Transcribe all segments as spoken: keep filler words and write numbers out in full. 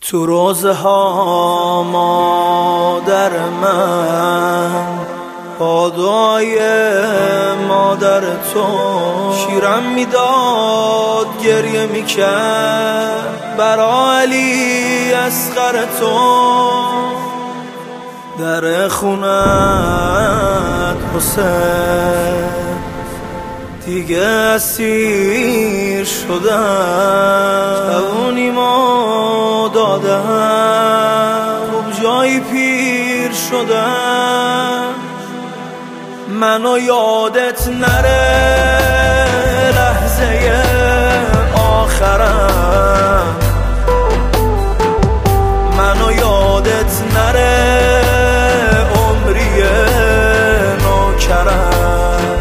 تو روزه ها مادر من با دعای مادر تو شیرم میداد گریه میکرد برا علی اصغر تو. در خونت حسین دیگه اسیر شدم، جوونی ما دادم خوب جایی پیر شدم. منو یادت نره لحظه آخرم، منو یادت نره عمری نوکرم،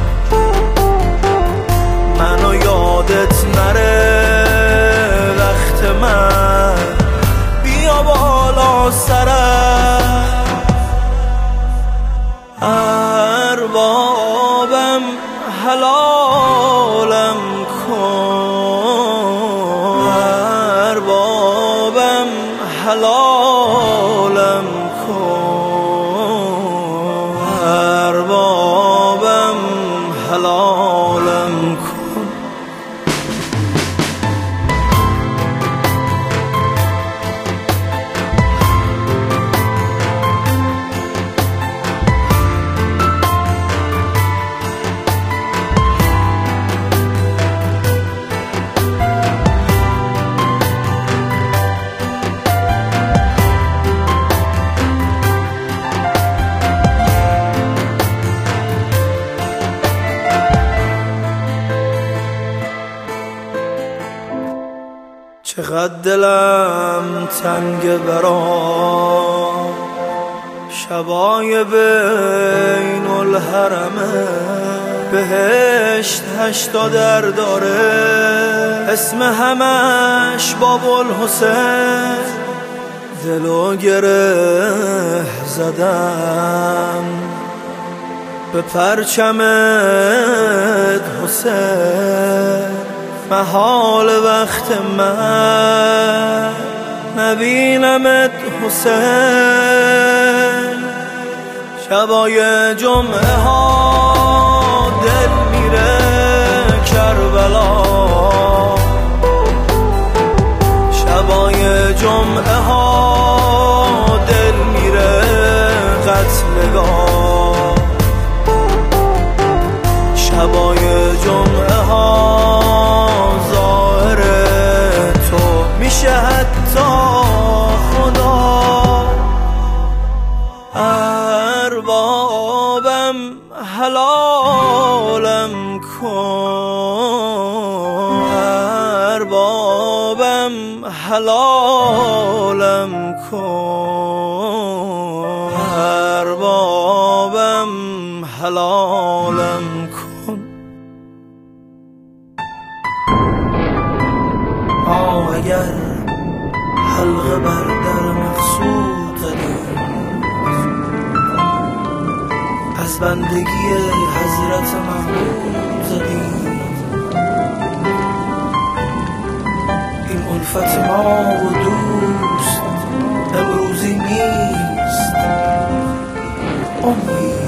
منو یادت نره وقت من بیا بالا سرم. اربابم حلالم کن، اربابم حلالم کن، اربابم حلالم کن. چقدر دلم تنگ برا شبای بین الحرمه، بهشت هشتا در داره اسم همش بابالحسین. دلو گره زدم به پرچمت حسین، محال وقت من نبینمت حسین. شبای جمعه ها دل میره کربلا، شبای جمعه ها دل میره قتلگاه، شبای جمعه ها میشه حتی خدا. اربابم حلالم کن، اربابم حلالم کن، اربابم حلالم کن. آه اگر حلقه بر در مقصود زدیم، از بندگی حضرت محمود زدیم، این الفت ما و دوست امروزی نیست، امید